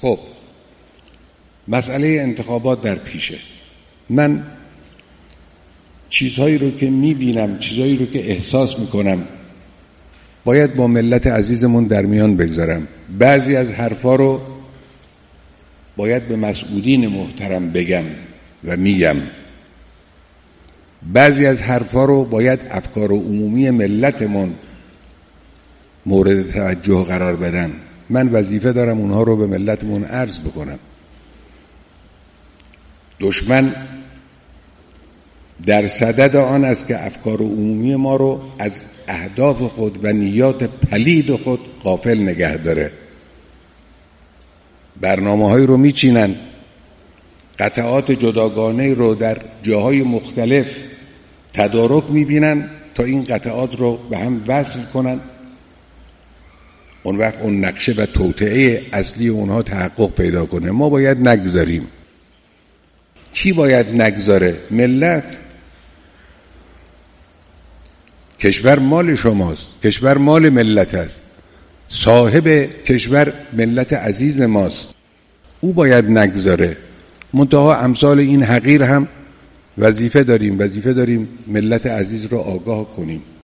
خب مسئله انتخابات در پیشه. من چیزهایی رو که میبینم، چیزهایی رو که احساس میکنم باید با ملت عزیزمون در میان بگذارم. بعضی از حرفا رو باید به مسئولین محترم بگم و میگم. بعضی از حرفا رو باید افکار عمومی ملتمون مورد توجه قرار بدن. من وظیفه دارم اونها رو به ملتمون عرض بکنم. دشمن در صدد آن است که افکار عمومی ما رو از اهداف خود و نیات پلید خود غافل نگه داره. برنامه‌هایی رو میچینن، قطعات جداگانه رو در جاهای مختلف تدارک میبینن تا این قطعات رو به هم وصل کنن. اون وقت اون نقشه و توطئه اصلی اونها تحقق پیدا کنه. ما باید نگذاریم. کی باید نگذاره؟ ملت. کشور مال شماست، کشور مال ملت است، صاحب کشور ملت عزیز ماست، او باید نگذاره. منتها امثال این حقیر هم وظیفه داریم ملت عزیز رو آگاه کنیم.